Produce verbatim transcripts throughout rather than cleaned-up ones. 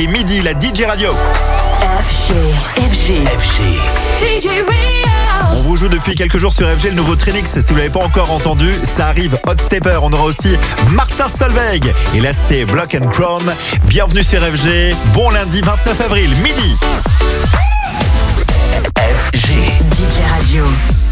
et Midi, la D J Radio. F G. F G. F G. D J Radio. On vous joue depuis quelques jours sur F G le nouveau Trinix. Si vous l'avez pas encore entendu, ça arrive. Hot Stepper. On aura aussi Martin Solveig. Et là, c'est Block and Crown. Bienvenue sur F G. Bon lundi vingt-neuf avril, midi. F G. D J Radio.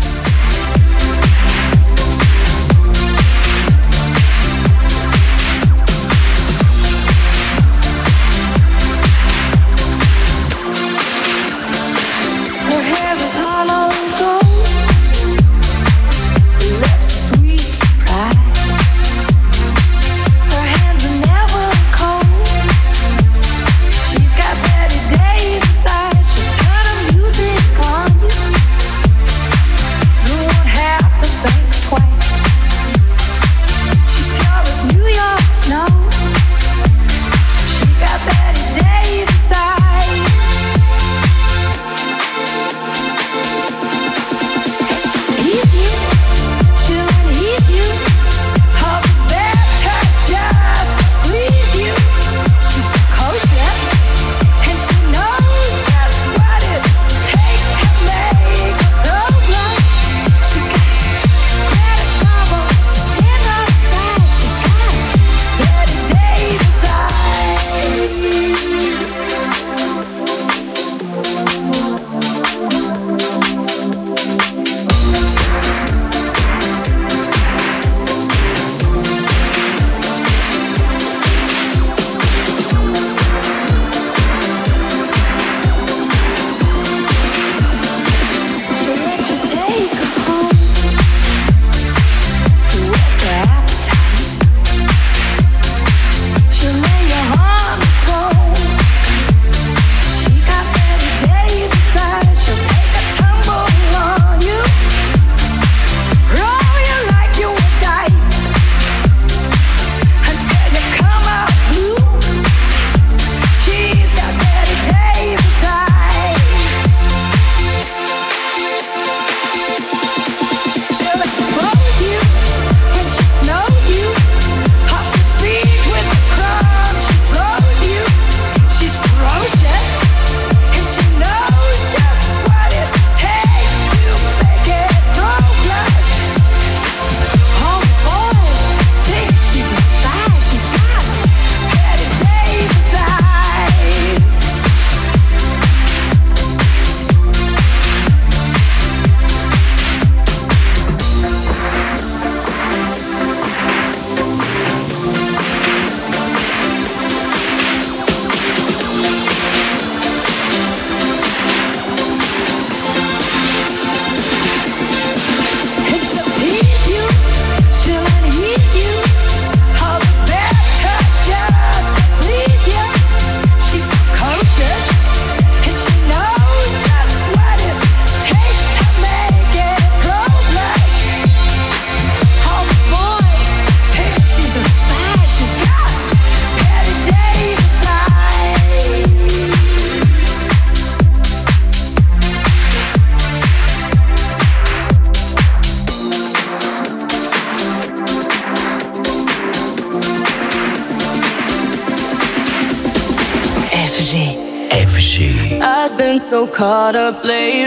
So caught up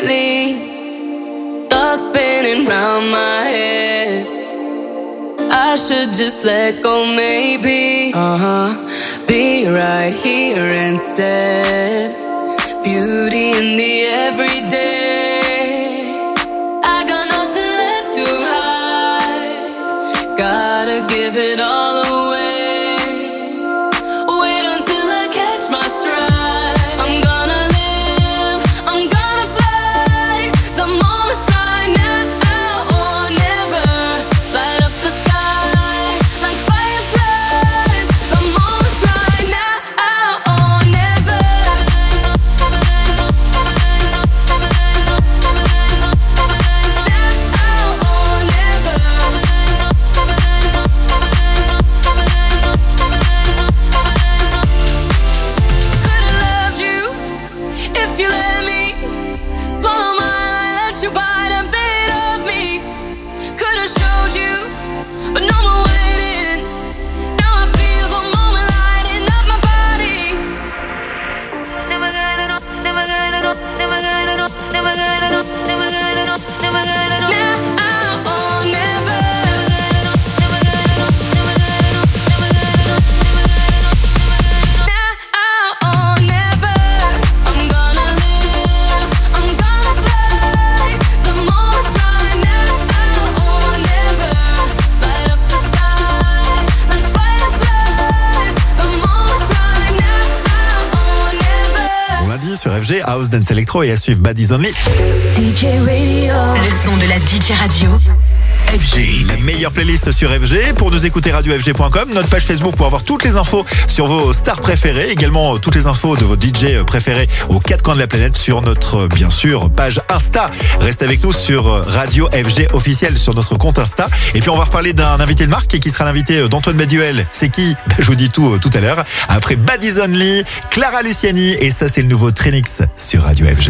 lately, thoughts spinning round my head. I should just let go, maybe. Uh-huh. Be right here instead. Beauty in the everyday. I got nothing left to hide. Gotta give it all away. Wait until I catch my stride. I'm gonna We'll be right back. sur F G, House Dance Electro et à suivre Bad Is Only. D J Radio. Le son de la D J Radio. F G, la meilleure playlist sur F G. Pour nous écouter, radio f g point com, notre page Facebook pour avoir toutes les infos sur vos stars préférées, également toutes les infos de vos D J préférés aux quatre coins de la planète sur notre, bien sûr, page Insta. Restez avec nous sur Radio F G officiel sur notre compte Insta. Et puis on va reparler d'un invité de marque qui sera l'invité d'Antoine Baduel. C'est qui? Je vous dis tout tout à l'heure. Après Bad Is Only, Clara Luciani, et ça c'est le nouveau Trinix sur Radio F G.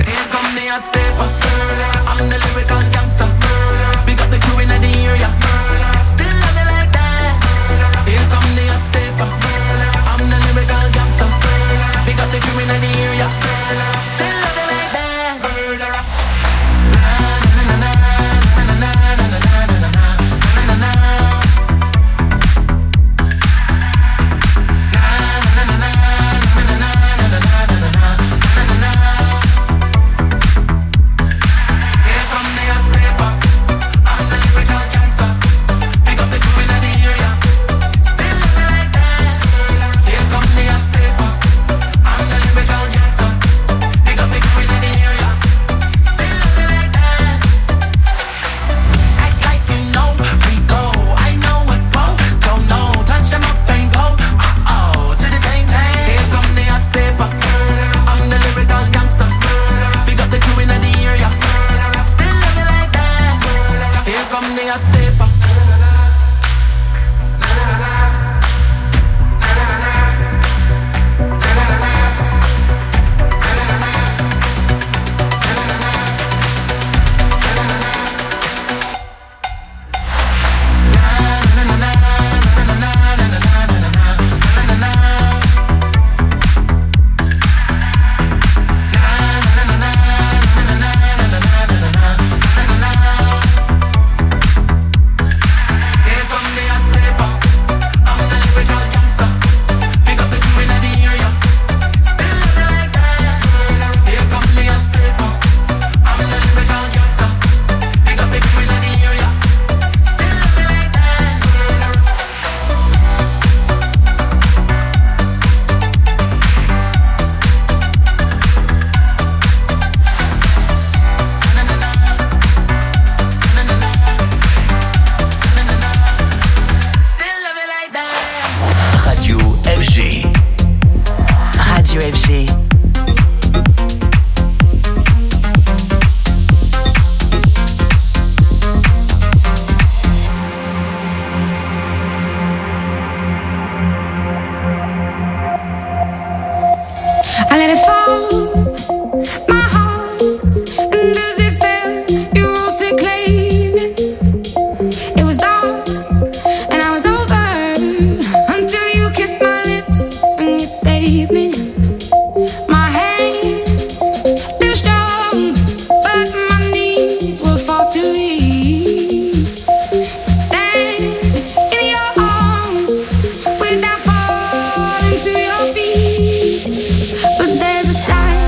But there's a sign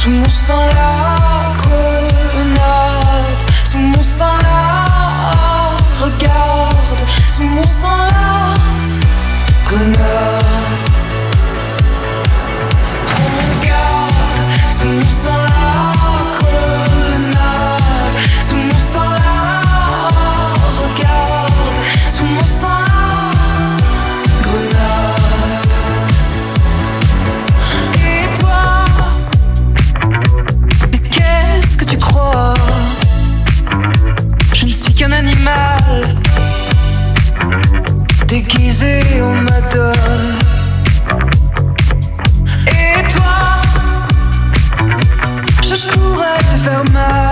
sous mon sang la grenade, sous mon sang la regarde, sous mon sang la grenade. Prends garde, sous mon sang la grenade, sous mon sang la regarde, sous mon sang la grenade. Et toi, qu'est-ce que tu crois? Je ne suis qu'un animal déguisé en madone. Et toi, je pourrais te faire mal,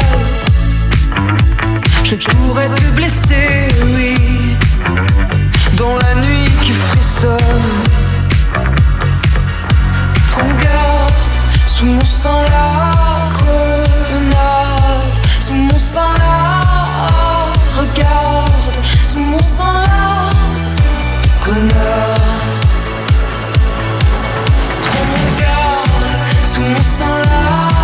je pourrais te blesser, oui, dans la nuit qui frissonne. Prends garde, sous mon sang la grenade, sous mon sang la regarde, sous mon sang la grenade. Prends garde, sous mon sang la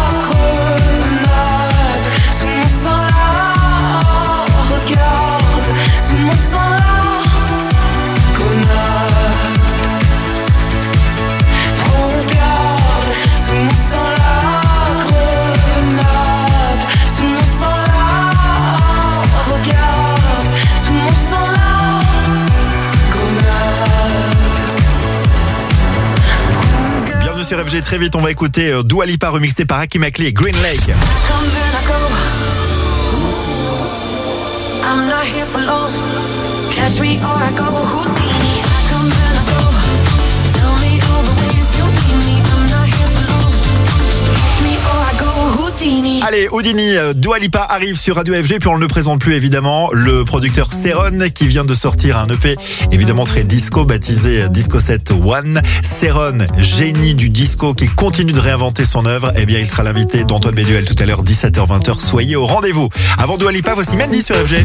grenade, sous mon sang la regarde, sous mon sang la grenade. Prends garde, sous mon sang la grenade, sous mon sang la regarde, sous mon sang la Bienvenue sur F G, très vite on va écouter euh, Dua Lipa remixé par Hakim Akli et Green Lake. I'm not here for long. Catch me or I go Houdini. I come and I go. Tell me all the ways you need me. I'm not here for long. Catch me or I go Houdini. Allez, Houdini, euh, Dua Lipa arrive sur Radio F G, puis on ne le présente plus évidemment, le producteur Seron qui vient de sortir un E P évidemment très disco baptisé Disco sept One. Seron, génie du disco qui continue de réinventer son œuvre, eh bien il sera l'invité d'Antoine Béduel tout à l'heure, dix-sept heures vingt, soyez au rendez-vous. Avant Dua Lipa, voici Mendy sur F G.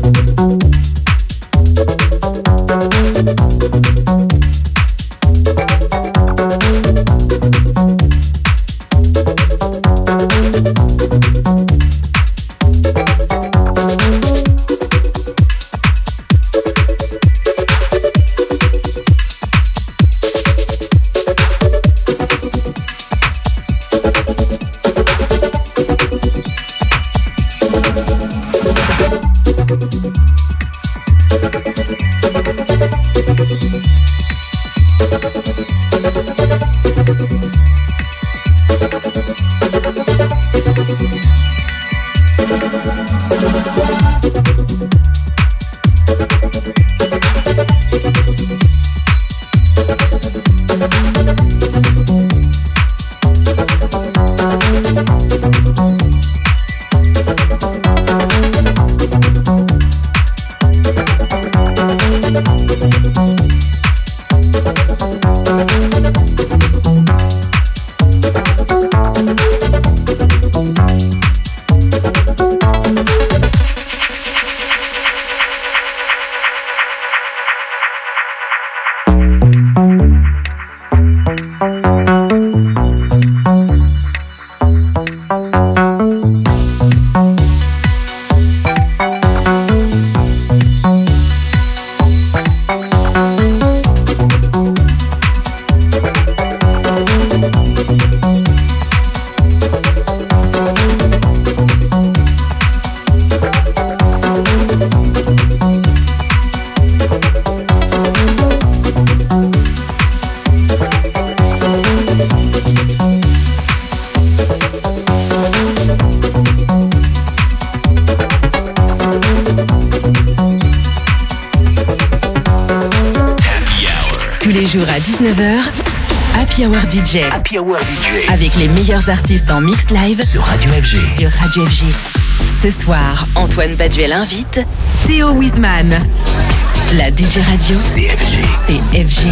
À dix-neuf heures, Happy Hour D J. Happy Hour D J. Avec les meilleurs artistes en mix live sur Radio F G. Sur Radio F G. Ce soir, Antoine Baduel invite Théo Wiesmann. La D J Radio, c'est F G. C'est F G.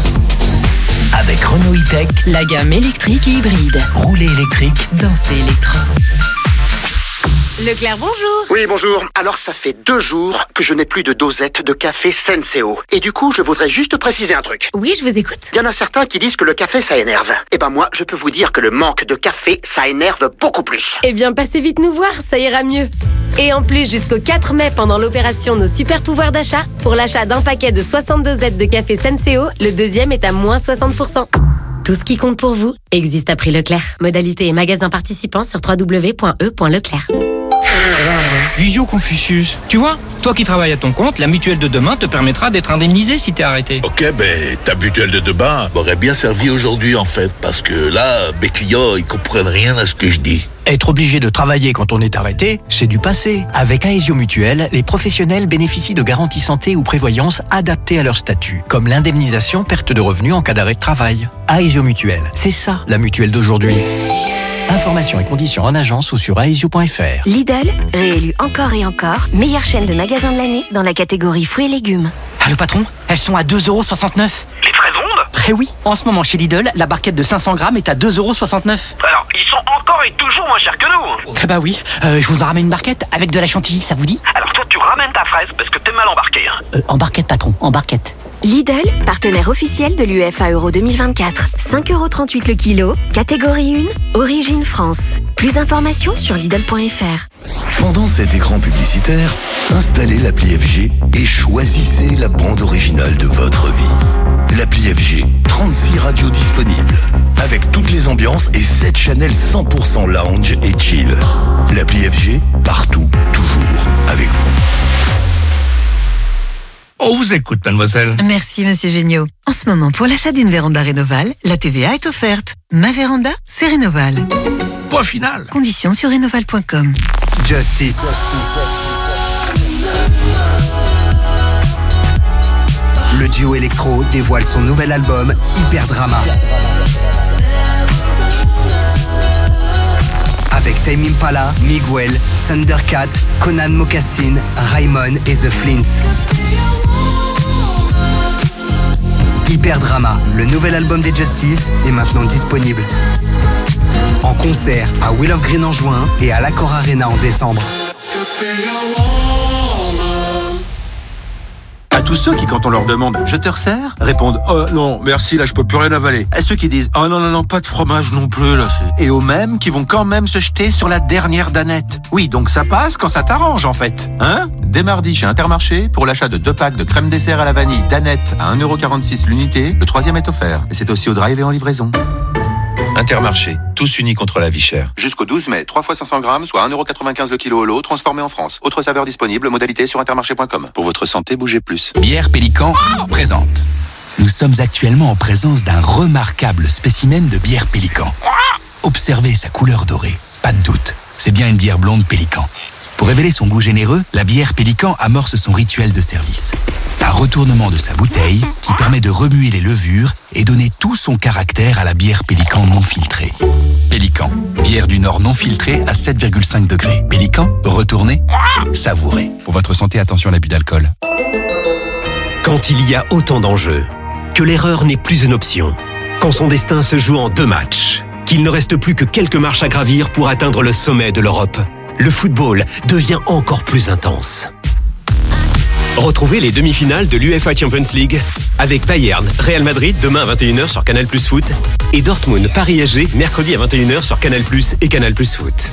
Avec Renault E-Tech, la gamme électrique et hybride. Rouler électrique, danser électro. Leclerc, bonjour. Oui, bonjour. Alors, ça fait deux jours que je n'ai plus de dosette de café Senseo. Et du coup, je voudrais juste préciser un truc. Oui, je vous écoute. Il y en a certains qui disent que le café, ça énerve. Eh ben moi, je peux vous dire que le manque de café, ça énerve beaucoup plus. Eh bien, passez vite nous voir, ça ira mieux. Et en plus, jusqu'au quatre mai, pendant l'opération Nos Super Pouvoirs d'achat, pour l'achat d'un paquet de soixante dosettes de café Senseo, le deuxième est à moins soixante pour cent. Tout ce qui compte pour vous existe à prix Leclerc. Modalité et magasin participants sur w w w point e point leclerc. Visio Confucius. Tu vois, toi qui travailles à ton compte, la mutuelle de demain te permettra d'être indemnisé si t'es arrêté. Ok, ben ta mutuelle de demain m'aurait bien servi aujourd'hui en fait, parce que là, mes clients, ils comprennent rien à ce que je dis. Être obligé de travailler quand on est arrêté, c'est du passé. Avec Aesio Mutuelle, les professionnels bénéficient de garanties santé ou prévoyance adaptées à leur statut, comme l'indemnisation perte de revenus en cas d'arrêt de travail. Aesio Mutuelle, c'est ça la mutuelle d'aujourd'hui. Informations et conditions en agence ou sur aesio point f r. Lidl, réélu encore et encore, meilleure chaîne de magasins de l'année dans la catégorie fruits et légumes. Allô patron, elles sont à deux euros soixante-neuf. Les fraises rondes ? Eh oui, en ce moment chez Lidl, la barquette de cinq cents grammes est à deux euros soixante-neuf. Alors, ils sont encore et toujours moins chers que nous. Eh bah oui, euh, je vous en ramène une barquette avec de la chantilly, ça vous dit ? Alors toi, tu ramènes ta fraise parce que t'es mal embarqué. Hein. Euh, en barquette patron, en barquette. Lidl, partenaire officiel de l'U E F A Euro deux mille vingt-quatre. cinq euros trente-huit le kilo, catégorie un, origine France. Plus d'informations sur Lidl point f r. Pendant cet écran publicitaire, installez l'appli F G et choisissez la bande originale de votre vie. L'appli F G, trente-six radios disponibles, avec toutes les ambiances et sept channels cent pour cent lounge et chill. L'appli F G, partout, toujours, avec vous. On vous écoute, mademoiselle. Merci, monsieur Géniaud. En ce moment, pour l'achat d'une véranda Rénoval, la T V A est offerte. Ma véranda, c'est Rénoval. Point final. Conditions sur rénoval point com. Justice. Le duo électro dévoile son nouvel album Hyper Drama. Avec Tame Impala, Miguel, Thundercat, Conan Mocassin, Raymond et The Flints. Hyper Drama, le nouvel album des Justice, est maintenant disponible. En concert à Wheel of Green en juin et à l'Accor Arena en décembre. À tous ceux qui, quand on leur demande « Je te resserre ?» répondent « Oh non, merci, là je peux plus rien avaler ». À ceux qui disent « Oh non, non, non, pas de fromage non plus, là c'est... » Et aux mêmes qui vont quand même se jeter sur la dernière danette. Oui, donc ça passe quand ça t'arrange en fait. Hein ? Dès mardi chez Intermarché, pour l'achat de deux packs de crème dessert à la vanille danette à un euro quarante-six l'unité, le troisième est offert. Et c'est aussi au drive et en livraison. Intermarché, tous unis contre la vie chère. Jusqu'au douze mai, trois fois cinq cents grammes, soit un euro quatre-vingt-quinze le kilo au lot, transformé en France. Autre saveur disponible, modalité sur intermarché point com. Pour votre santé, bougez plus. Bière Pélican présente. Nous sommes actuellement en présence d'un remarquable spécimen de bière Pélican. Observez sa couleur dorée. Pas de doute, c'est bien une bière blonde Pélican. Pour révéler son goût généreux, la bière Pélican amorce son rituel de service. Un retournement de sa bouteille qui permet de remuer les levures et donner tout son caractère à la bière Pélican non filtrée. Pélican, bière du Nord non filtrée à sept virgule cinq degrés. Pélican, retournez, savourez. Pour votre santé, attention à l'abus d'alcool. Quand il y a autant d'enjeux, que l'erreur n'est plus une option, quand son destin se joue en deux matchs, qu'il ne reste plus que quelques marches à gravir pour atteindre le sommet de l'Europe, le football devient encore plus intense. Retrouvez les demi-finales de l'UEFA Champions League avec Bayern, Real Madrid demain à vingt et une heures sur Canal Plus Foot et Dortmund, Paris S G mercredi à vingt et une heures sur Canal Plus et Canal Plus Foot.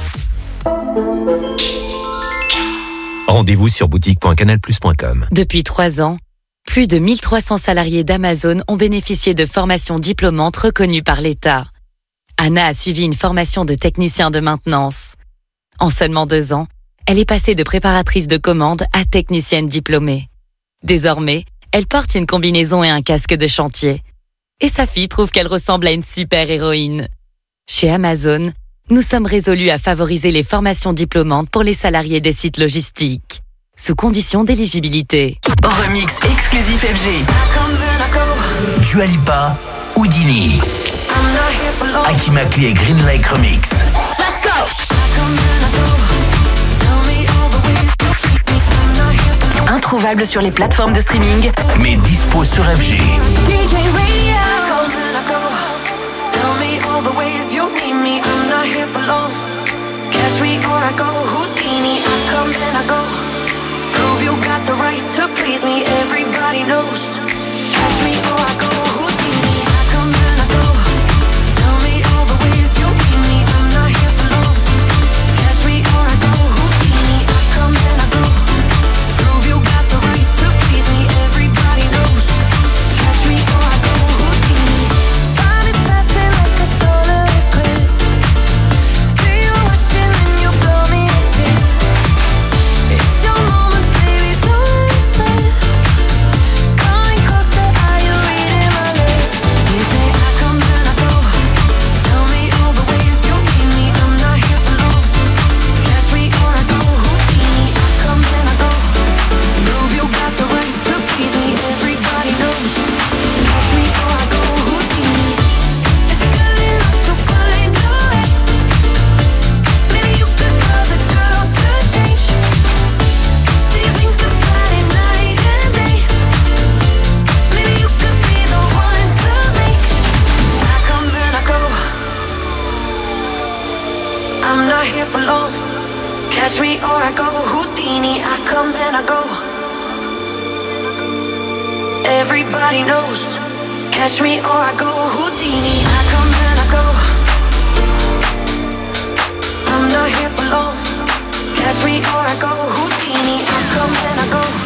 Rendez-vous sur boutique point canal plus point com. Depuis trois ans, plus de mille trois cents salariés d'Amazon ont bénéficié de formations diplômantes reconnues par l'État. Anna a suivi une formation de technicien de maintenance. En seulement deux ans, elle est passée de préparatrice de commande à technicienne diplômée. Désormais, elle porte une combinaison et un casque de chantier. Et sa fille trouve qu'elle ressemble à une super-héroïne. Chez Amazon, nous sommes résolus à favoriser les formations diplômantes pour les salariés des sites logistiques, sous condition d'éligibilité. Remix exclusif F G. Dua Lipa, Houdini. Aki Makli et Green Lake Remix. Let's go. Introuvable sur les plateformes de streaming, mais dispo sur F G. D J Radio. Tell me all the ways you need me. I'm not here for long. Catch me or I go Houdini, I come and I go. Prove you got the right to please me, everybody knows. Catch me or I go Houdini, I come and I go. Tell me all the ways you need me, I'm not here for long. Catch me or I go Houdini, I come and I go. Prove you got the right to please me, everybody knows. Catch me or I go Houdini. Time is passing like a solar eclipse. See you watching and you blow me a kiss. It's your moment, baby, don't slip. Coming closer, are you reading my lips? You say I come and I go. Tell me all the ways you need me, I'm not here for long. Catch me or I go Houdini, I come and I go. Prove you got the right to please me, everybody knows. Catch me or I go Houdini. If you're good enough to find a way, maybe you could cause a girl to change. Do you think about it night and day? Maybe you could be the one to make. I come and I go. I'm not here for long. Catch me or I go Houdini, I come and I go. Everybody knows. Catch me or I go Houdini, I come and I go. I'm not here for long. Catch me or I go Houdini, I come and I go.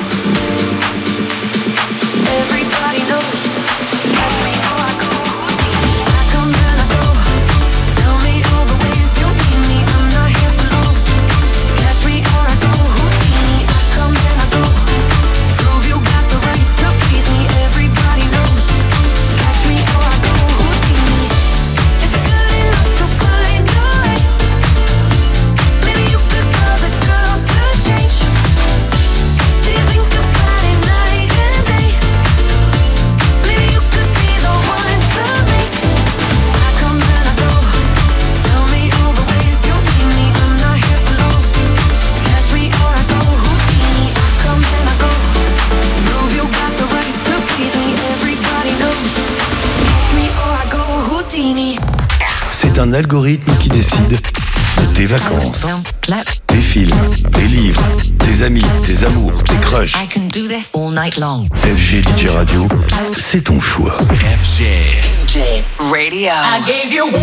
Everybody knows. Catch me or I go Houdini, I come and I go. Tell me all the ways you need me, I'm not here for long. Catch me or I go Houdini, I come and I go. Prove you got the right to please me, everybody knows. Catch me or I go Houdini. If you're good enough to find a way, maybe you could cause a girl to change. Do you think about it night and day? Maybe you could be the one to make. I come and I go. Tell me all the ways you need me, I'm not here for long. Catch me or I go Houdini, I come and I go. Prove you got the right to please me, everybody knows. Catch me or I go Houdini. C'est un algorithme qui décide de tes vacances, tes films, tes livres, tes amis, tes amours, tes crushs. I can do this all night long. F G D J Radio, c'est ton choix. F G D J Radio. I gave you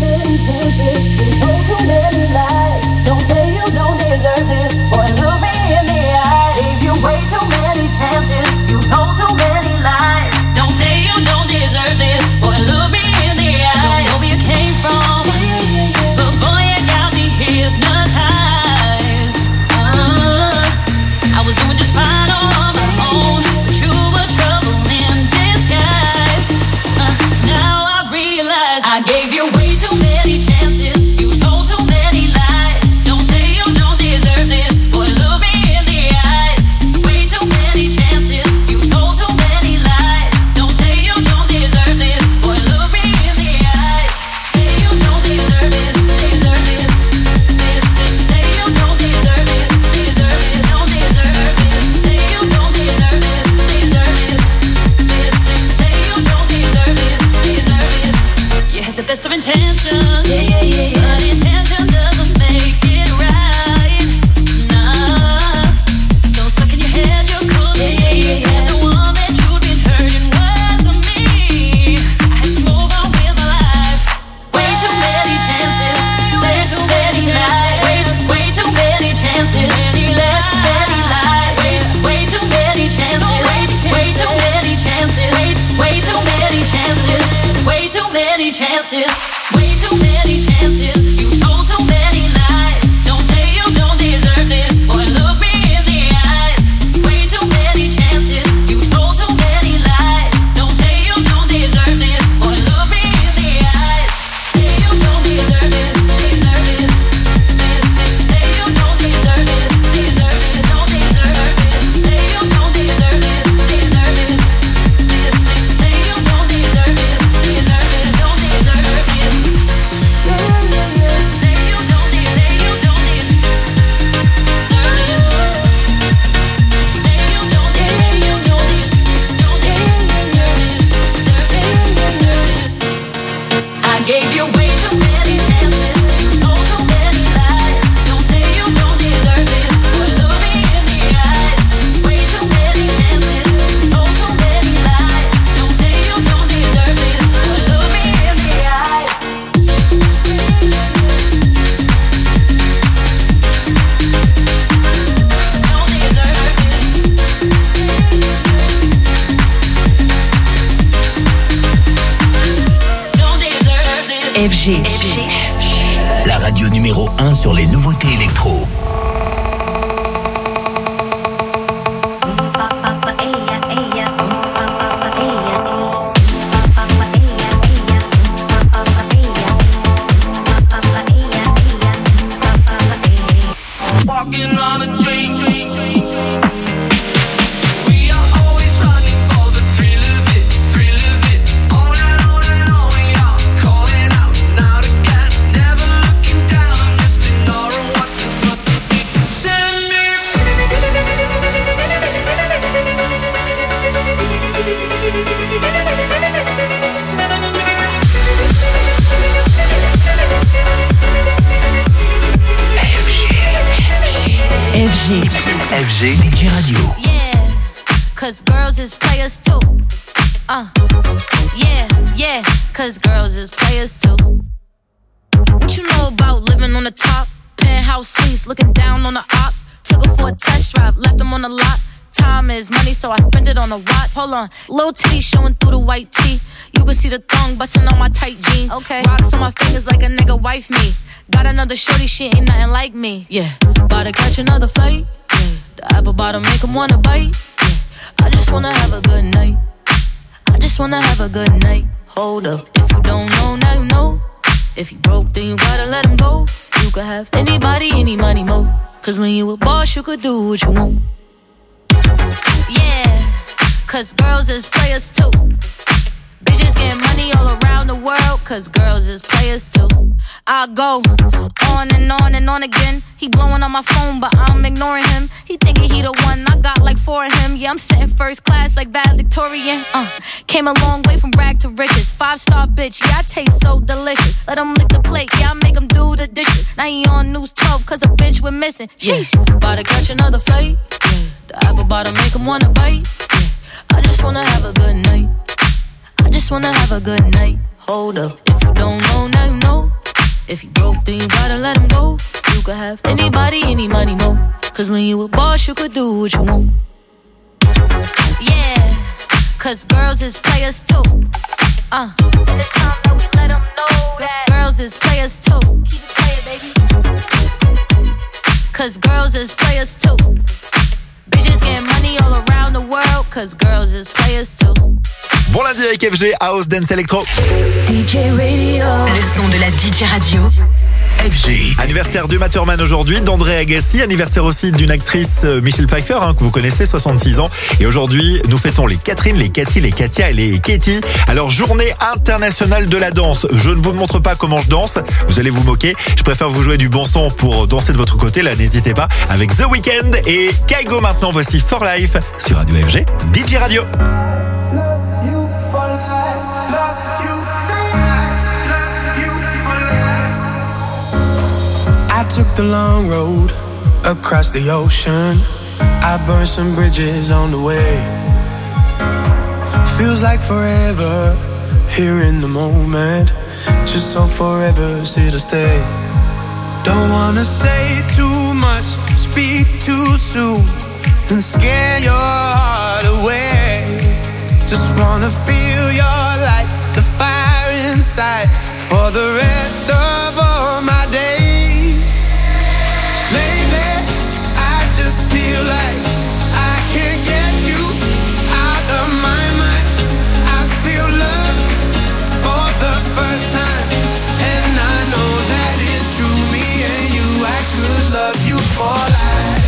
Don't say you don't deserve this, boy, look me in the eye. Gave you way too many chances, you told too many lies. Don't say you don't deserve this, boy, look me in the eye. Don't know where you came from, but boy, you got me hypnotized. Uh, I was doing just fine on my own, but you were trouble in disguise. Uh, now I realize I gave you way too many chances, you told too many lies. Don't say you don't deserve this, boy, look me in the eyes. Way too many chances, you told too many lies. Don't say you don't deserve this, boy, look me in the eyes. Say you don't deserve this, deserve this, this, this. Say you don't deserve this, deserve this, don't deserve this. Say you don't deserve this, deserve this, this, this. Say you don't deserve this, deserve this. You had the best of intentions, yeah, yeah, yeah, yeah. But intention doesn't make it right. Nah, so stuck in your head you couldn't yeah, see yeah, yeah, yeah. The one that you'd been hurting wasn't me. I had to move on with my life. Way too many chances, way too many lies. Way, way too many chances, many left, many lies. Way, way too many chances, way, way too many chances, way, way too many chances, way too many chances, way too many chances. You told too many lies. Don't say you don't deserve this, boy, look me in the eyes. Way too many chances. You told too many lies. Don't say you don't deserve this, boy, look me in the eyes. Say you don't deserve this, deserve this, this, this. Say you don't deserve this, deserve this, don't deserve this. Say you don't deserve this, deserve this, this, this. Say you don't deserve this, deserve this, don't deserve this. Say you don't need, say you don't need, deserve it. Say you don't need, say you don't need, don't need, deserve it, deserve it. I gave you way too many chances, you told too many lies. F G. F G. La radio numéro un sur les nouveautés électro. Walking on a dream, dream, dream, dream. F G. F G D J Radio. Yeah, cause girls is players too. Uh, yeah, yeah, cause girls is players too. What you know about living on the top? Penthouse suites, looking down on the ops. Took her for a test drive, left them on the lot. Time is money, so I spend it on a watch. Hold on, little titty showing through the white tee. You can see the thong busting on my tight jeans. Okay, rocks on my fingers like a nigga wife me. Got another shorty, she ain't nothing like me. Yeah, about to catch another flight. Yeah, the apple bottom make him wanna bite. Yeah, I just wanna have a good night. I just wanna have a good night. Hold up, if you don't know, now you know. If you broke, then you gotta let him go. You could have anybody, any money, mo. Cause when you a boss, you could do what you want. Yeah, cause girls is players too. Bitches getting money all around the world, cause girls is players too. I go on and on and on again. He blowing on my phone, but I'm ignoring him. He thinking he the one, I got like four of him. Yeah, I'm sitting first class like valedictorian. Uh, came a long way from rag to riches. Five star bitch, yeah, I taste so delicious. Let him lick the plate, yeah, I make him do the dishes. Now he on news twelve, cause a bitch we're missing. Sheesh, yeah. About to catch another flight. Yeah. The apple bottom make him wanna bite. Yeah. I just wanna have a good night. I just wanna have a good night. Hold up, if you don't know, now you know. If you broke, then you gotta let him go. You could have anybody, any money, mo. Cause when you a boss, you could do what you want. Yeah, cause girls is players too. Uh, and it's time that we let them know that girls is players too. Keep it playing, baby. Cause girls is players too. Bitches getting money all around the world, cause girls is players too. Bon lundi avec F G, House Dance Electro. D J Radio. Le son de la D J Radio. F G. Anniversaire du Matterman aujourd'hui, d'André Agassi. Anniversaire aussi d'une actrice, Michelle Pfeiffer, hein, que vous connaissez, soixante-six ans. Et aujourd'hui, nous fêtons les Catherine, les Cathy, les Katia et les Katie. Alors, journée internationale de la danse. Je ne vous montre pas comment je danse. Vous allez vous moquer. Je préfère vous jouer du bon son pour danser de votre côté. Là, n'hésitez pas. Avec The Weeknd et Kaigo maintenant. Voici For Life sur Radio F G, D J Radio. I took the long road across the ocean. I burned some bridges on the way. Feels like forever here in the moment. Just so forever sit or stay. Don't wanna say too much, speak too soon, and scare your heart away. Just wanna feel your light, the fire inside, for the rest of all my days. Lately, I just feel like I can't get you out of my mind. I feel love for the first time, and I know that it's true. Me and you, I could love you for life.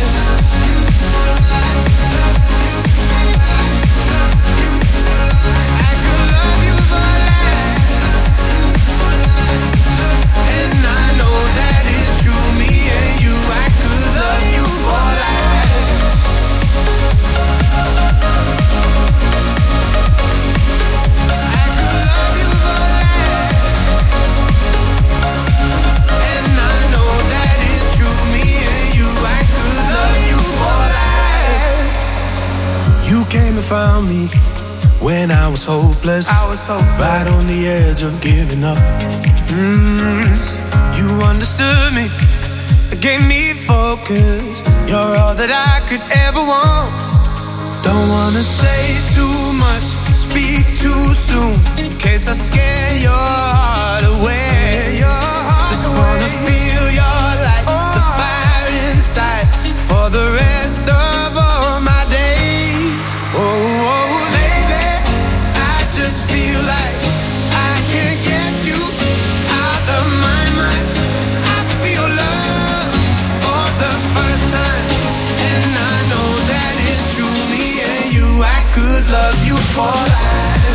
I could love you for life. And I know that it's true. Me and you, I could love you for life. I could love you for life. And I know that it's true. Me and you, I could love you for life. You came and found me when I was hopeless. I was hopeless. Right on the edge of giving up. Mm, you understood me, gave me focus. You're all that I could ever want. Don't wanna say too much, speak too soon, in case I scare your heart away. for life.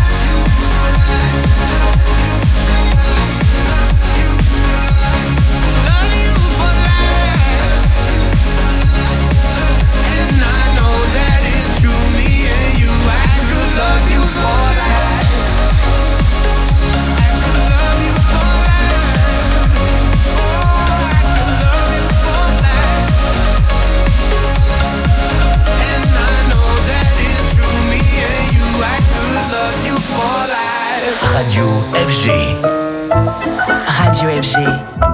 Love you for life. And I know that it's true, me and you, I could love you for life. I could love you for life. Oh, I could love you for life. And I know that it's true, me and you, I could love you for life. Radio F G. Radio F G.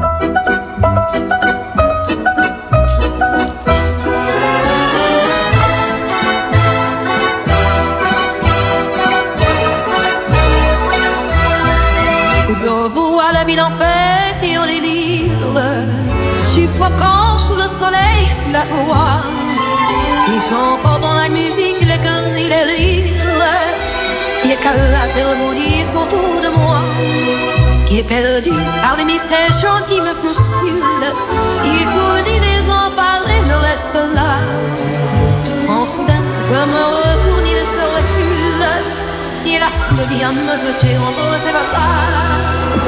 Je vois la ville en fête et en délire, suffocant sous le soleil, sous la foi. Ils chantent dans la musique, les cannes et les rires, qui éclatent et rebondissent autour de moi, qui est perdu par les mystères chants qui me bousculent. Il faut dire les gens parler, je reste là. En soudain, je me retourne, il se recule. Et la foule vient me jeter entre ses bras.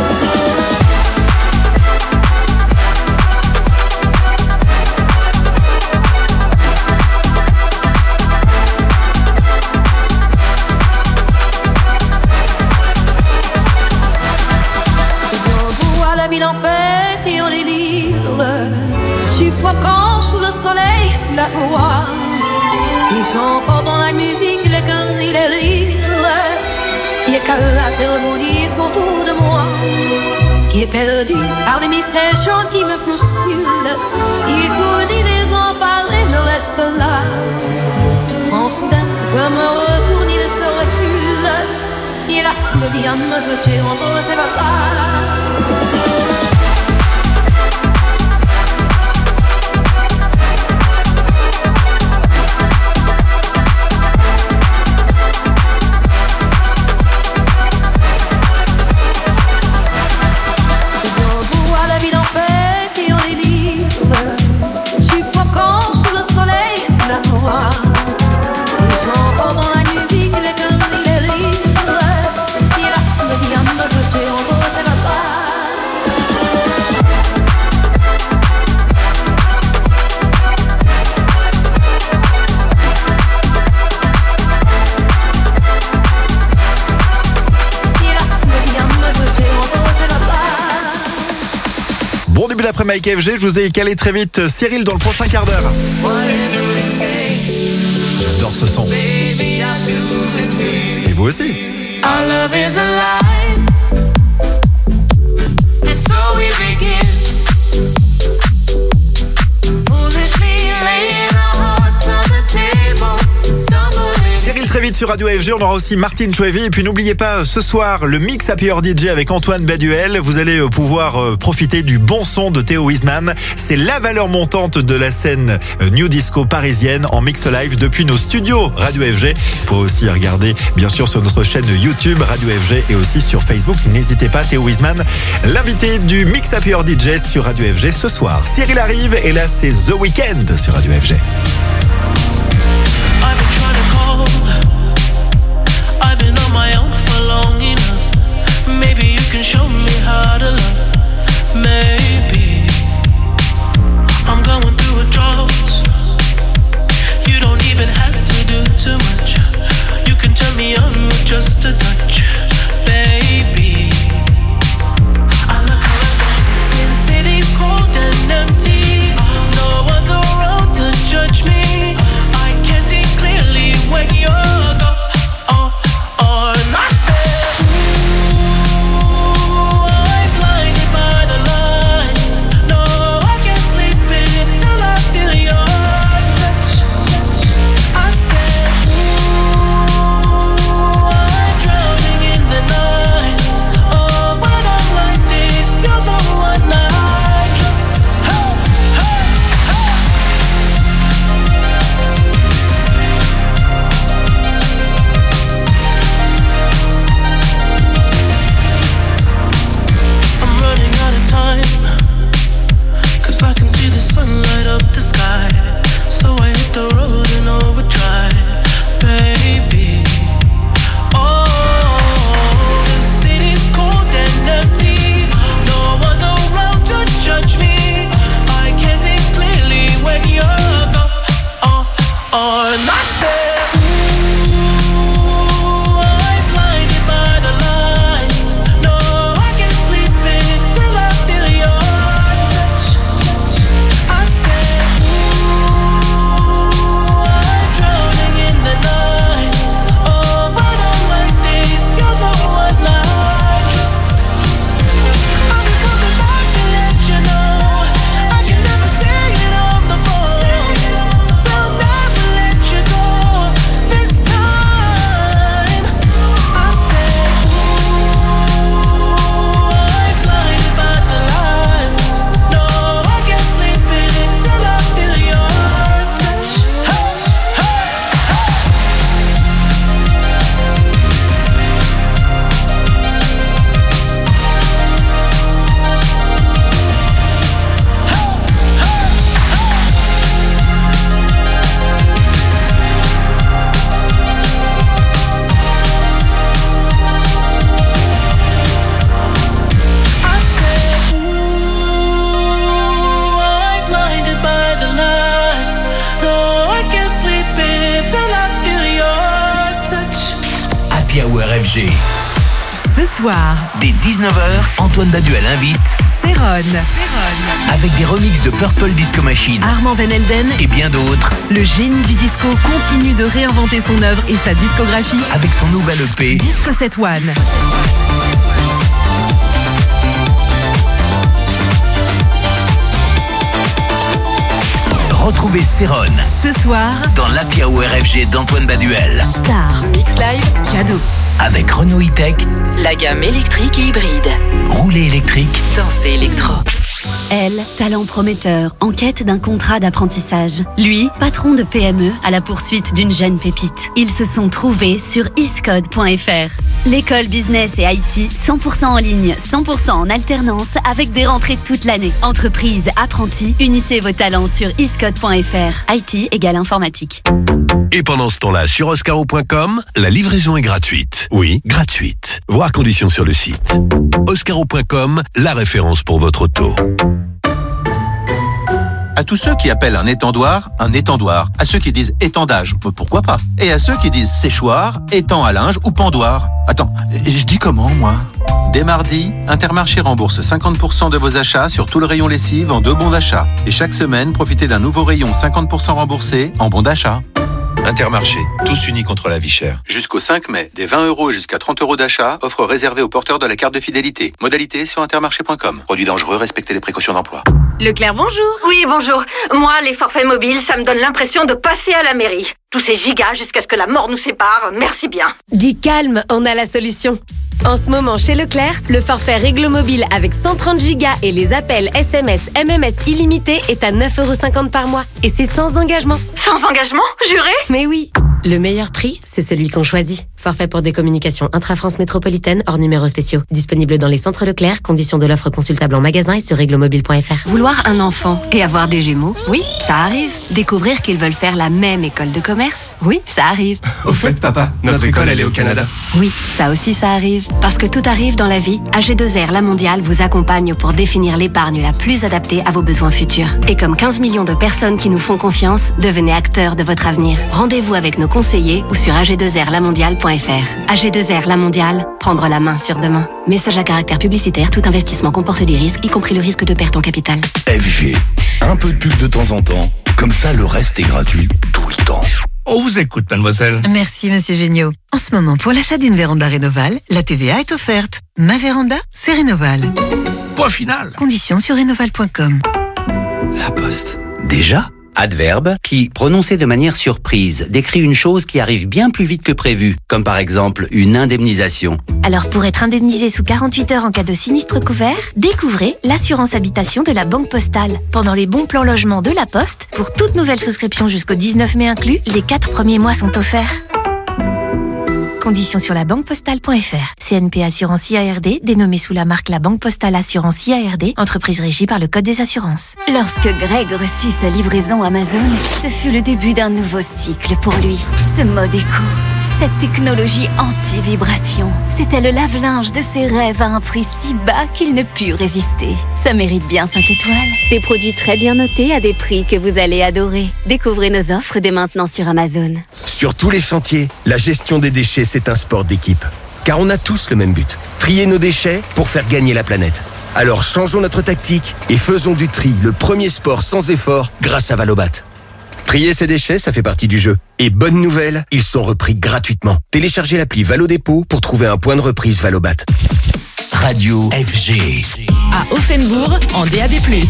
La ville en fête et en délire, suffocant sous le soleil, sous la foi. Ils chantent dans la musique, les cannes et les rires, qui éclatent et rebondissent autour de moi, qui est perdu par les mystères chants qui me bousculent. Il faut dire les gens parler, je reste là. En soudain, je me retourne, il se recule. Et la foule vient me jeter entre ses bras. Après Mike F G, je vous ai calé très vite Cyril dans le prochain quart d'heure. J'adore ce son. Et vous aussi. Our love is alive. And so we begin. Foolishly laying our hearts on the table. Stumbling. Cyril très vite sur Radio F G, on aura aussi Martine Chouevy. Et puis n'oubliez pas, ce soir, le Mix Happy Hour D J avec Antoine Baduel. Vous allez pouvoir profiter du bon son de Théo Wiesmann. C'est la valeur montante de la scène New Disco parisienne en mix live depuis nos studios Radio F G. Vous pouvez aussi regarder, bien sûr, sur notre chaîne YouTube Radio F G et aussi sur Facebook. N'hésitez pas, Théo Wiesmann, l'invité du Mix Happy Hour D J sur Radio F G ce soir. Cyril arrive et là, c'est The Weeknd sur Radio F G. I've been on my own for long enough. Maybe you can show me how to love. Maybe I'm going through a drought. You don't even have to do too much. You can turn me on with just a touch, baby. I look around, see the city's cold and empty. No one's around to judge me. I can see clearly when you're gone. Oh, oh, and I said, ooh, F G. Ce soir, dès dix-neuf heures, Antoine Baduel invite Céron. Avec des remixes de Purple Disco Machine, Armand Van Helden et bien d'autres. Le génie du disco continue de réinventer son œuvre et sa discographie avec son nouvel E P Disco sept One. Retrouvez Céron ce soir dans l'Happy Hour F G d'Antoine Baduel. Star, Mix Live, cadeau. Avec Renault E-Tech, la gamme électrique et hybride. Roulé électrique, danser électro. Elle, talent prometteur, en quête d'un contrat d'apprentissage. Lui, patron de P M E à la poursuite d'une jeune pépite. Ils se sont trouvés sur iscode point f r. L'école business et I T, cent pour cent en ligne, cent pour cent en alternance, avec des rentrées toute l'année. Entreprise, apprentis, unissez vos talents sur iscode point f r. I T égale informatique. Et pendant ce temps-là, sur oscaro point com, la livraison est gratuite. Oui, gratuite. Voir conditions sur le site. oscaro point com, la référence pour votre auto. À tous ceux qui appellent un étendoir un étendoir, à ceux qui disent étendage, pourquoi pas, et à ceux qui disent séchoir, étang à linge ou pendoir. Attends, je dis comment moi ? Dès mardi, Intermarché rembourse cinquante pour cent de vos achats sur tout le rayon lessive en deux bons d'achat. Et chaque semaine, profitez d'un nouveau rayon cinquante pour cent remboursé en bons d'achat. Intermarché, tous unis contre la vie chère. Jusqu'au cinq mai, des vingt euros jusqu'à trente euros d'achat, offre réservée aux porteurs de la carte de fidélité. Modalité sur intermarché point com. Produit dangereux, respectez les précautions d'emploi. Leclerc, bonjour. Oui, bonjour. Moi, les forfaits mobiles, ça me donne l'impression de passer à la mairie. Tous ces gigas jusqu'à ce que la mort nous sépare, merci bien. Dis calme, on a la solution. En ce moment, chez Leclerc, le forfait Réglo Mobile avec cent trente gigas et les appels S M S, M M S illimités est à neuf euros cinquante par mois. Et c'est sans engagement. Sans engagement, juré ? Mais oui. Le meilleur prix, c'est celui qu'on choisit. Forfait pour des communications intra-France métropolitaine hors numéros spéciaux. Disponible dans les centres Leclerc. Conditions de l'offre consultable en magasin et sur réglomobile point f r. Vouloir un enfant et avoir des jumeaux, oui, ça arrive. Découvrir qu'ils veulent faire la même école de commerce, oui, ça arrive. Au fait, papa, notre, notre école, elle est au Canada. Oui, ça aussi, ça arrive. Parce que tout arrive dans la vie, A G deux R La Mondiale vous accompagne pour définir l'épargne la plus adaptée à vos besoins futurs. Et comme quinze millions de personnes qui nous font confiance, devenez acteurs de votre avenir. Rendez-vous avec nos conseillers ou sur a g deux r la mondiale point f r. A G deux R La Mondiale, prendre la main sur demain. Message à caractère publicitaire, tout investissement comporte des risques, y compris le risque de perte en capital. F G, un peu de pub de temps en temps, comme ça le reste est gratuit tout le temps. On vous écoute, mademoiselle. Merci, monsieur Géniaud. En ce moment, pour l'achat d'une véranda Rénoval, la T V A est offerte. Ma véranda, c'est Rénoval. Point final. Conditions sur rénoval point com. La Poste. Déjà ? Adverbe qui, prononcé de manière surprise, décrit une chose qui arrive bien plus vite que prévu, comme par exemple une indemnisation. Alors pour être indemnisé sous quarante-huit heures en cas de sinistre couvert, découvrez l'assurance habitation de la Banque Postale. Pendant les bons plans logement de la Poste, pour toute nouvelle souscription jusqu'au dix-neuf mai inclus, les quatre premiers mois sont offerts. Conditions sur la banque postale point f r. C N P Assurance I A R D, dénommée sous la marque La Banque Postale Assurance I A R D, entreprise régie par le Code des assurances. Lorsque Greg reçut sa livraison Amazon, ce fut le début d'un nouveau cycle pour lui. Ce mode éco, cette technologie anti-vibration, c'était le lave-linge de ses rêves à un prix si bas qu'il ne put résister. Ça mérite bien cinq étoiles. Des produits très bien notés à des prix que vous allez adorer. Découvrez nos offres dès maintenant sur Amazon. Sur tous les chantiers, la gestion des déchets, c'est un sport d'équipe. Car on a tous le même but, trier nos déchets pour faire gagner la planète. Alors changeons notre tactique et faisons du tri le premier sport sans effort grâce à Valobat. Trier ses déchets, ça fait partie du jeu. Et bonne nouvelle, ils sont repris gratuitement. Téléchargez l'appli Valodépôt pour trouver un point de reprise Valobat. Radio F G. À Offenbourg, en D A B plus.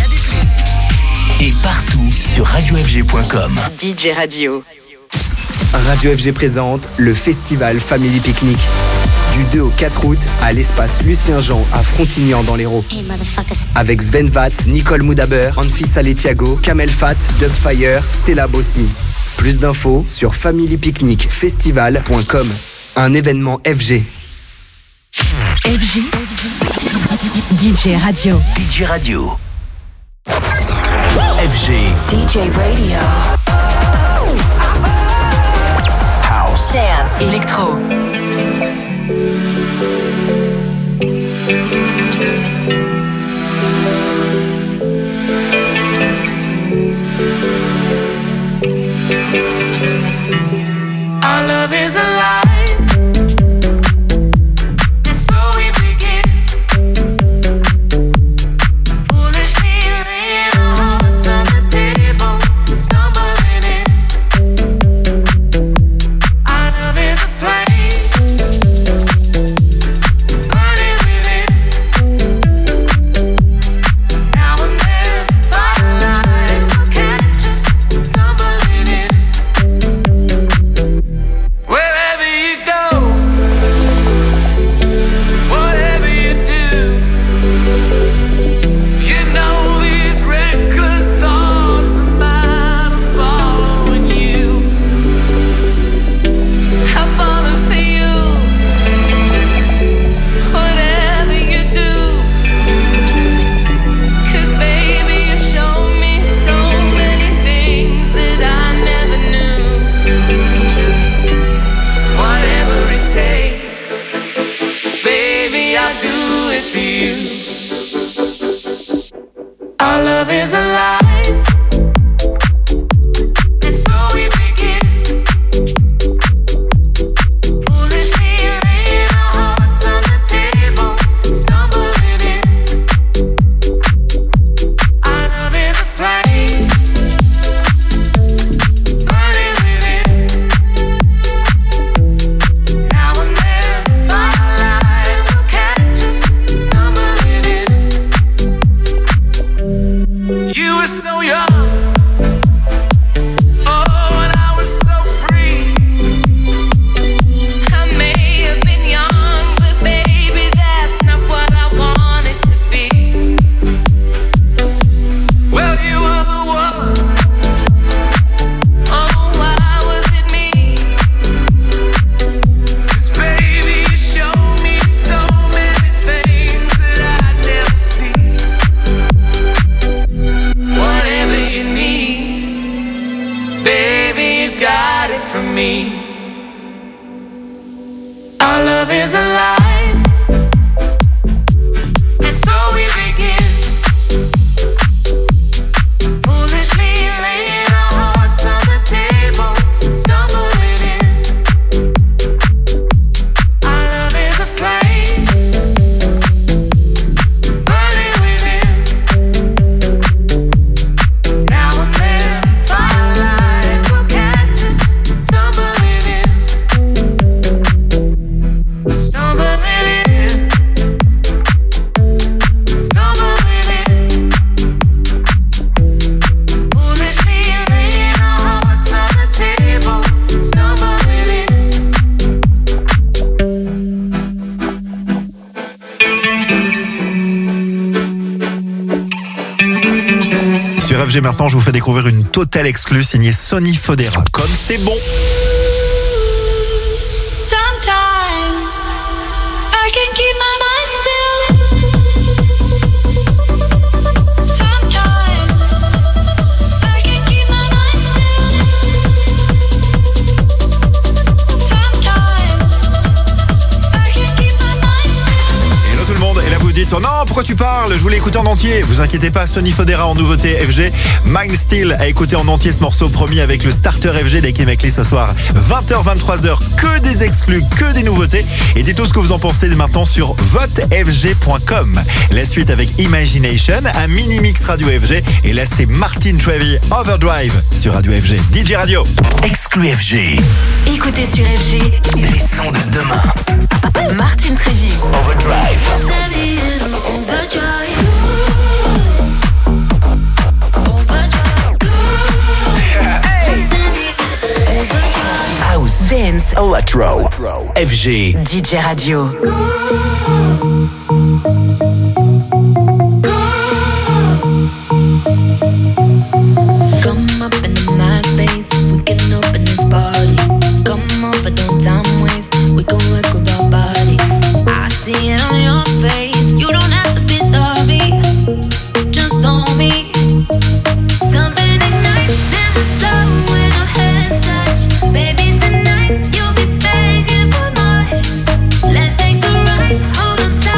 Et partout sur radio f g point com. D J Radio. Radio F G présente le festival Family Picnic. Du deux au quatre août à l'espace Lucien Jean à Frontignan dans l'Hérault. Hey, motherfuckers. Avec Sven Vath, Nicole Moudaber, Anfisa Letiago, Kamel Fat, Dubfire, Stella Bossi. Plus d'infos sur family picnic festival point com. Un événement F G. F G. D J Radio. D J Radio. F G. D J Radio. House. Dance. Electro. Our love is alive. Our love is alive. And so we begin. Foolishly laying our hearts on the table, stumbling in. Our love is a flame, burning within. Now and then, firelight will catch us stumbling in. You were so young, oh, and I was so free. I may have been young, but baby, that's not what I wanted to be. Well, you were the one. Oh, why was it me? 'Cause baby, you showed me so many things that I'd never seen. Whatever you need, baby, you got it from me. Our love is alive, and so we begin. Foolishly laying our hearts on the table, stumbling in. Our love is a flame, burning within. Now and then, firelight will catch us stumbling in, stumbling in, stumbling in. Foolishly laying our hearts on the table, stumbling in. Sur F G maintenant, je vous fais découvrir une totale exclue signée Sonny Fodera. Comme c'est bon. Sometimes I can keep my mind still. Sometimes I can keep my mind still. Sometimes I can keep my mind still. Hello tout le monde, et là vous dites oh non pourquoi tu parles, je voulais écouter en entier. Vous inquiétez pas, Sonny Fodera en nouveauté F G, Mind Still à écouter en entier ce morceau promis avec le starter F G d'Eki Mekli ce soir vingt heures vingt-trois heures, que des exclus, que des nouveautés, et dites tout ce que vous en pensez maintenant sur vote f g point com. La suite avec Imagination, un mini mix Radio F G, et là c'est Martin Trevi Overdrive sur Radio F G. D J Radio. Exclu F G. Écoutez sur F G Les sons de demain. Martin Trevi. Overdrive. House. Dance. Electro. F G. D J Radio. Come up in the MySpace, we can open this party. Come over, don't time waste, we can work with our bodies. I see it on your face, you don't have to be sorry. Just on me. Something ignites in the sun when our hands touch. Baby, tonight you'll be begging for more. Let's take a ride, hold on tight.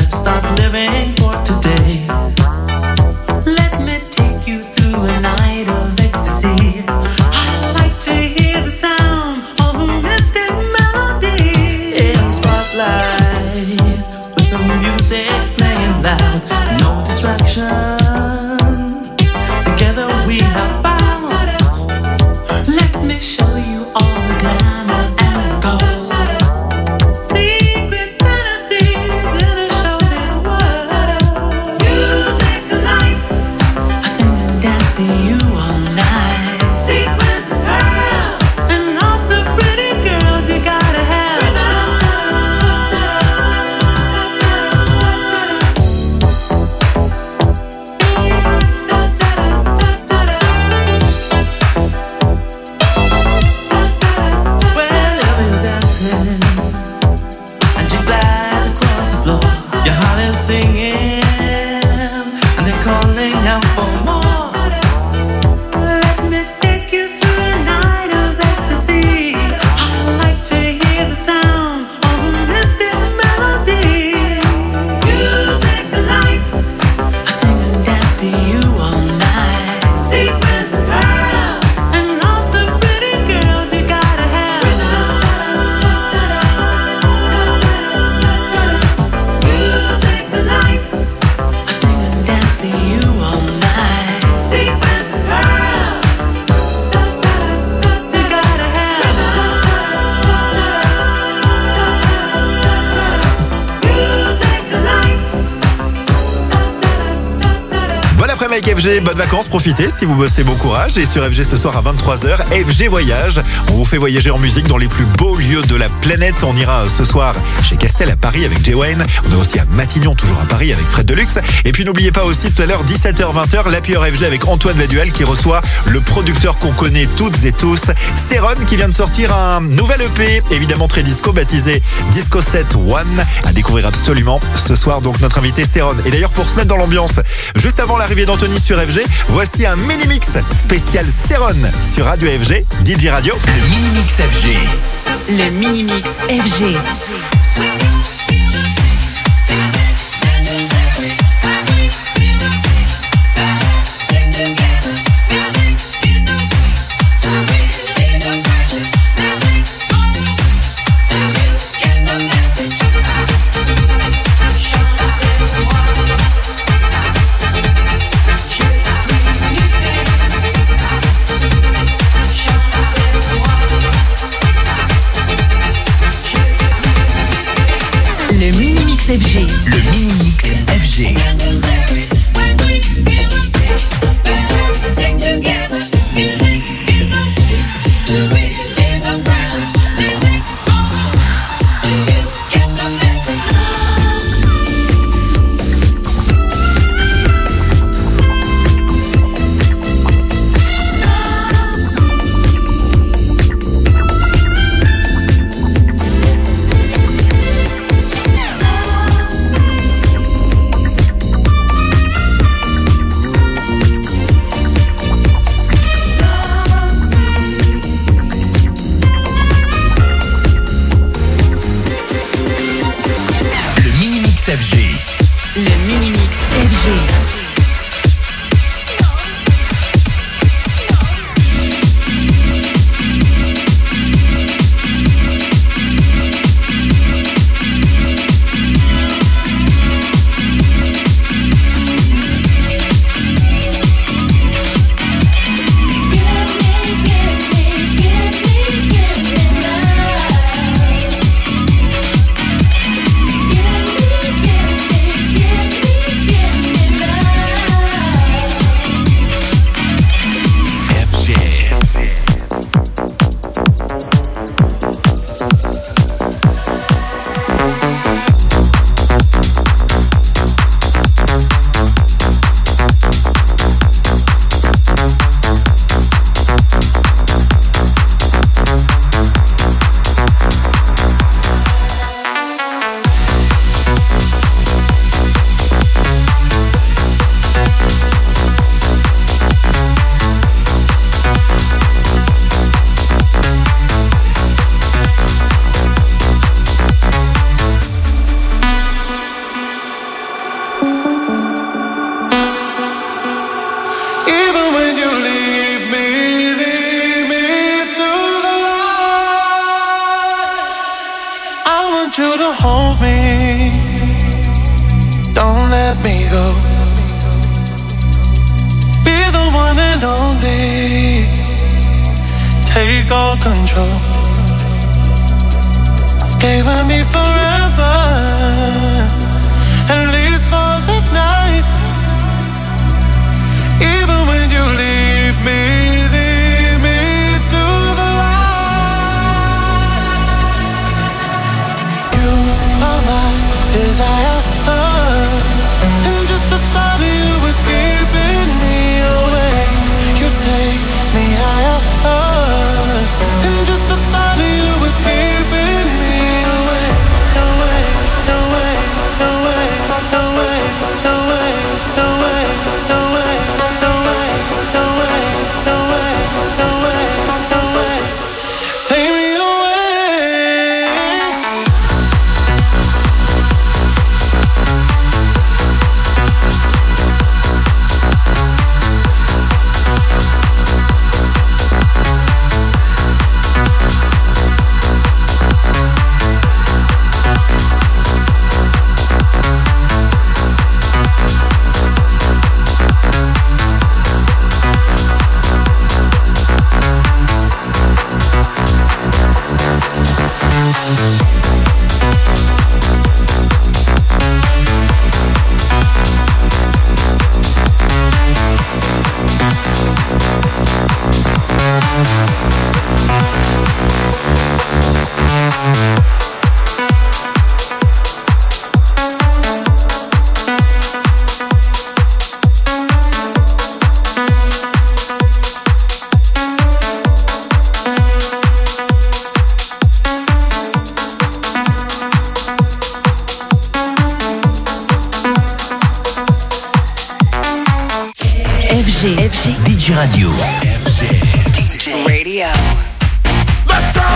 Let's start living for today. Let me take you through a night of ecstasy. I like to hear the sound of a mystic melody in the spotlight with the music playing loud. No distraction. Together we have found. Let me show you all the glamour and gold. Secret fantasies in a showbiz world. Music lights, I sing and dance for you all night. Sequins and pearls, and lots of pretty girls you gotta have. Wherever you're dancing and you glide across the floor, your heart is singing and they're calling out for more. Let me take you through a night of ecstasy. I like to hear the sound of a mystic melody. Music lights, I sing and dance for you all night. Sequins and pearls, and lots of pretty girls you gotta have. Music lights, I sing and dance for you all night. Sequins and pearls, you gotta have. Music lights. Bon après-midi avec F G, bonnes vacances, profitez si vous bossez, bon courage. Et sur F G ce soir à vingt-trois heures, F G Voyage. On vous fait voyager en musique dans les plus beaux lieux de la planète. On ira ce soir chez Castel à Paris avec Jay Wayne. On est aussi à Matignon, toujours à Paris avec Fred Deluxe. Et puis n'oubliez pas aussi tout à l'heure, dix-sept heures vingt heures, l'Happy Hour F G avec Antoine Baduel qui reçoit le producteur qu'on connaît toutes et tous, Céron, qui vient de sortir un nouvel E P, évidemment très disco, baptisé Disco Set One, à découvrir absolument ce soir. Donc notre invité Céron. Et d'ailleurs pour se mettre dans l'ambiance, juste avant l'arrivée d'Anthony sur F G, voici un mini-mix spécial Céron sur Radio F G, D J Radio. Le Mini-Mix F G. Le Mini-Mix F G. Le Mini-Mix F G. Le Mini-Mix F G. F G. Le Mini-Mix F G. Give me, give me, give me love. hold me. Don't let me go. Be the one and only. Take all control. Stay with me forever. At least for the night. Even when you leave me, leave me to the light. You are my desire, and just the thought of you was keeping me awake. You take me higher, and just the thought of you was keeping me awake. No way, no way, no way, no way, no way, no way, no way, no way, no way, no way, no way, no way. Take me away. D J Radio. F G. D J Radio. Let's go.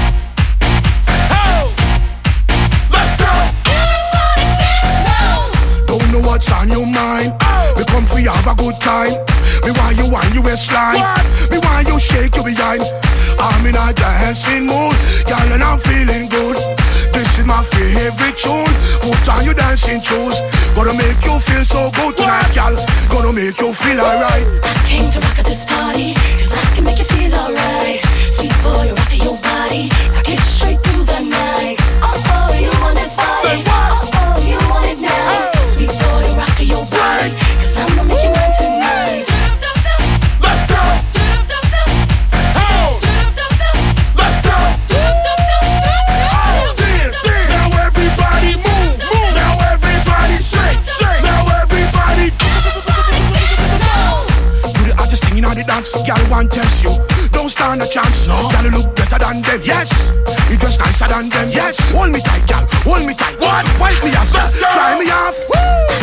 Oh. Let's go. Everybody dance now. Don't know what's on your mind. Oh. We come for you have a good time. Me want you want you waistline. Me want you shake your behind. I'm in a dancing mood, girl, and I'm feeling good. This is my favorite tune. Put on your dancing shoes. Gonna make you feel so good tonight, girl. Gonna make you feel alright. I came to rock at this party, cause I can make you feel alright. Sweet boy, you rock your body, rock it straight through the night. Oh, oh, you want this body. Oh, oh, you want it now. Sweet boy, you rock your body, cause I'm gonna make you mine tonight. Let's go. Oh. Let's go. Oh, dance. Now everybody move, move. Now everybody shake, shake. Now everybody. Do the hottest thing in the dance, girl want test you. Don't stand a chance, no. Girl, you look better than them, yes. You dress nicer than them, yes. Hold me tight, girl, hold me tight. What? Wipe me off, let's go. Try me off. Woo.